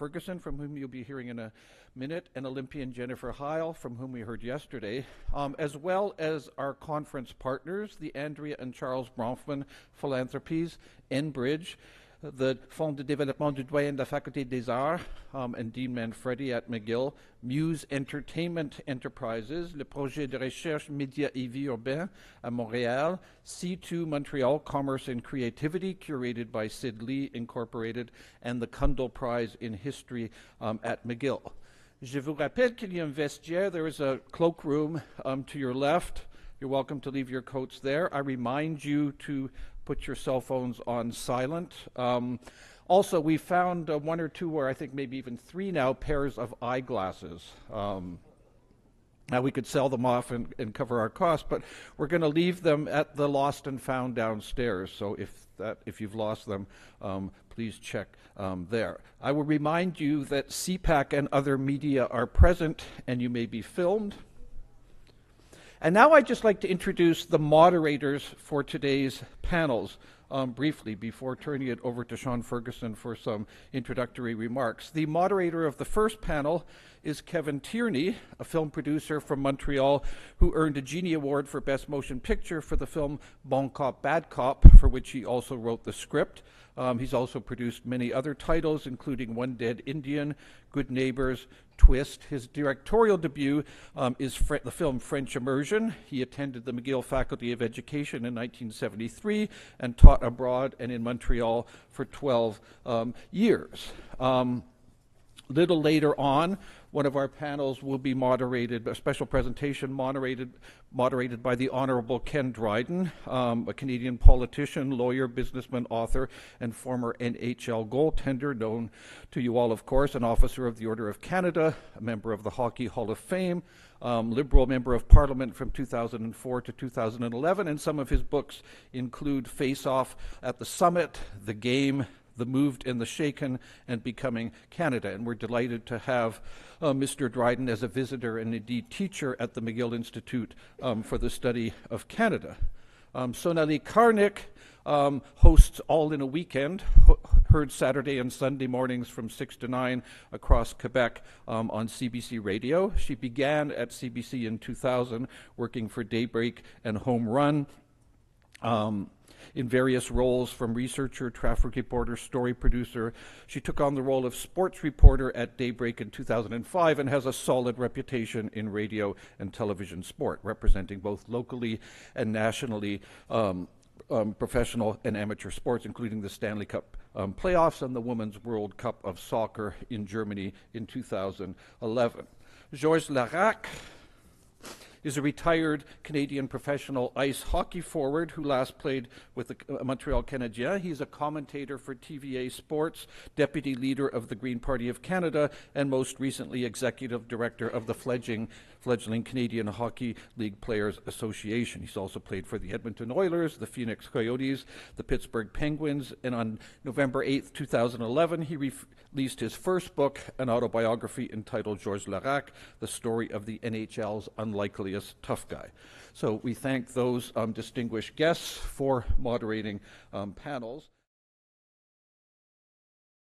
Ferguson, from whom you'll be hearing in a minute, and Olympian Jennifer Heil, from whom we heard yesterday, as well as our conference partners, the Andrea and Charles Bronfman Philanthropies, Enbridge, the Fonds de Développement du Doyen de la Faculté des Arts, and Dean Manfredi at McGill, Muse Entertainment Enterprises, le projet de recherche Médias et Vie Urbain à Montréal, C2 Montreal Commerce and Creativity, curated by Sid Lee Incorporated, and the Kundal Prize in History at McGill. Je vous rappelle qu'il y a un vestiaire. There is a cloakroom to your left. You're welcome to leave your coats there. I remind you to put your cell phones on silent. Also, we found one or two, or I think maybe even three now, pairs of eyeglasses. Now, we could sell them off and cover our costs, but we're going to leave them at the Lost and Found downstairs. So if you've lost them, please check there. I will remind you that CPAC and other media are present, and you may be filmed. And now I'd just like to introduce the moderators for today's panels briefly before turning it over to Sean Ferguson for some introductory remarks. The moderator of the first panel is Kevin Tierney, a film producer from Montreal who earned a Genie Award for Best Motion Picture for the film Bon Cop, Bad Cop, for which he also wrote the script. He's also produced many other titles, including One Dead Indian, Good Neighbors, Twist. His directorial debut is the film French Immersion. He attended the McGill Faculty of Education in 1973 and taught abroad and in Montreal for 12 years. Little later on, one of our panels will be moderated, a special presentation moderated by the Honorable Ken Dryden, a Canadian politician, lawyer, businessman, author, and former NHL goaltender, known to you all, of course, an officer of the Order of Canada, a member of the Hockey Hall of Fame, Liberal Member of Parliament from 2004 to 2011, and some of his books include Face Off at the Summit, The Game, The Moved and the Shaken, and Becoming Canada. And we're delighted to have Mr. Dryden as a visitor and indeed teacher at the McGill Institute for the Study of Canada. Sonali Karnik hosts All in a Weekend, heard Saturday and Sunday mornings from 6 to 9 across Quebec on CBC Radio. She began at CBC in 2000, working for Daybreak and Home Run. In various roles, from researcher, traffic reporter, story producer. She took on the role of sports reporter at Daybreak in 2005 and has a solid reputation in radio and television sport, representing both locally and nationally professional and amateur sports, including the Stanley Cup playoffs and the Women's World Cup of Soccer in Germany in 2011. Georges Larac is a retired Canadian professional ice hockey forward who last played with the Montreal Canadiens. He's a commentator for TVA Sports, deputy leader of the Green Party of Canada, and most recently executive director of the fledgling Canadian Hockey League Players Association. He's also played for the Edmonton Oilers, the Phoenix Coyotes, the Pittsburgh Penguins, and on November 8th, 2011, he released his first book, an autobiography entitled Georges Larac, The Story of the NHL's Unlikeliest Tough Guy. So we thank those distinguished guests for moderating panels.